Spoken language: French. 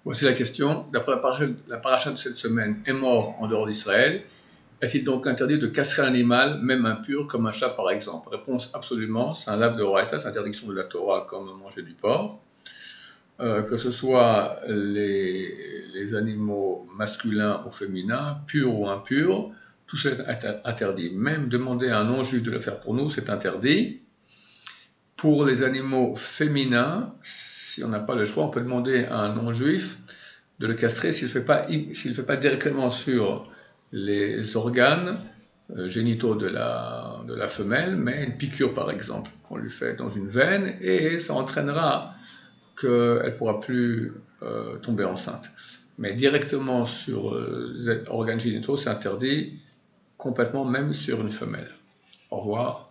Voici la question. D'après la paracha de cette semaine, est mort en dehors d'Israël. Est-il donc interdit de castrer un animal, même impur, comme un chat par exemple? Réponse absolument, c'est un lav de Horaïta, c'est interdiction de la Torah comme manger du porc. Que ce soit les animaux masculins ou féminins, purs ou impurs, tout ça est interdit. Même demander à un non-juif de le faire pour nous, c'est interdit. Pour les animaux féminins, si on n'a pas le choix, on peut demander à un non-juif de le castrer s'il ne fait pas directement sur les organes génitaux de la femelle, mais une piqûre par exemple, qu'on lui fait dans une veine, et ça entraînera qu'elle ne pourra plus tomber enceinte. Mais directement sur les organes génitaux, c'est interdit complètement, même sur une femelle. Au revoir.